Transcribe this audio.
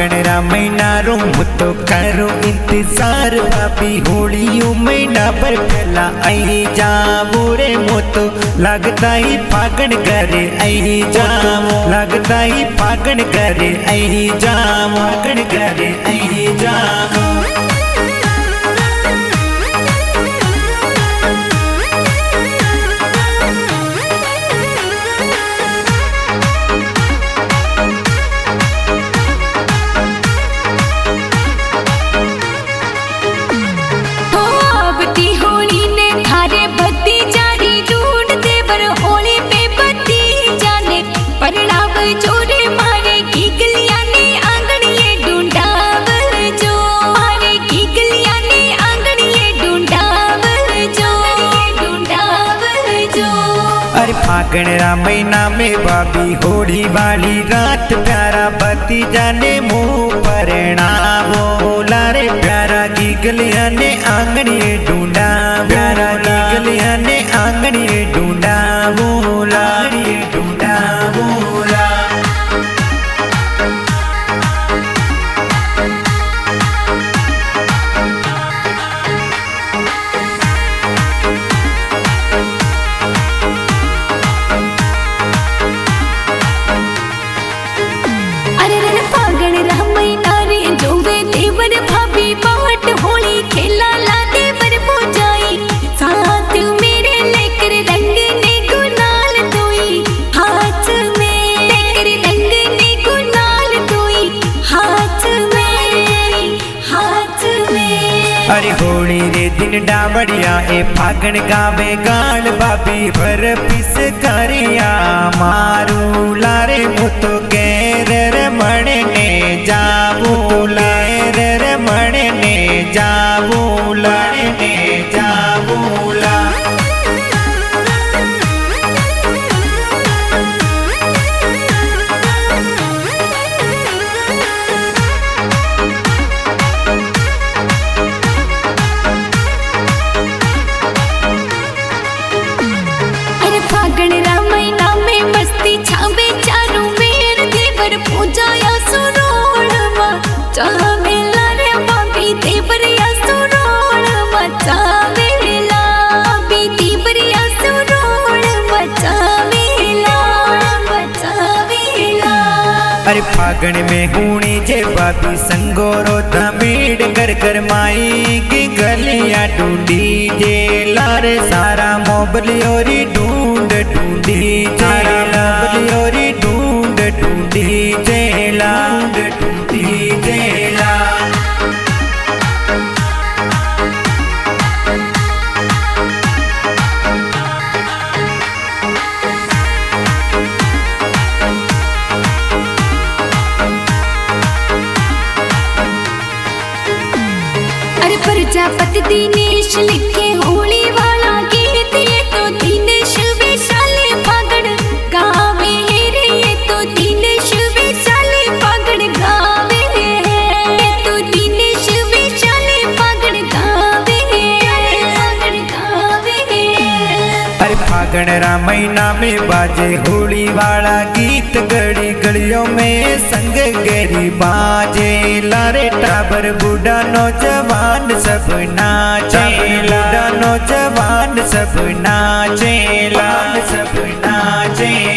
फागण रा महीना रो तो करो इंतजार भाभी होलियों महीना पर पहला आई जावो रे मोतो लगता ही फागण करे आई जावो लगता ही फागण करे आई जावो फागण करे आई जावो। अरे फागण रा महीना में भाभी होली वाली रात प्यारा बत्ती जाने मुँह परणावो लारे प्यारा की गलिया ने आंगनिए ढूंढा प्यारा की गलिया ने आंगनिए ढूंढा वो लारिए ढूंढा वो ला। अरे होली रे दिन डावड़िया ए फागण गावे गाल बाबी भर पिस करिया मारू लारे मुतो गैर मणे ने जावो लार मणे ने जावो लारे ने जावो ला। अरे फागण में हुणी जे बाबी संगोरो धमीड़ कर कर माई की गलियां ढूंढी जे लारे सारा मोबलियोरी ढूंढ ढूंढी सारा मोबलियोरी ढूंढ ढूंढी जेला ढूंढी जेला। प्रजापति दिनेश लिखे होली वाला गीत ये तो दिनेश वैशाली फागण गावे रे ये तो दिनेश वैशाली फागण गावे ये तो दिनेश वैशाली फागण गावे फागण गावे। अरे फागण रा महीना में बाजे होली वाला गीत गली गलियों में संग गरी बाजे लारे टाबर बूढ़ा नौजवान सब नाचे बूढ़ा नौजवान सब नाचे लाल सब नाचे।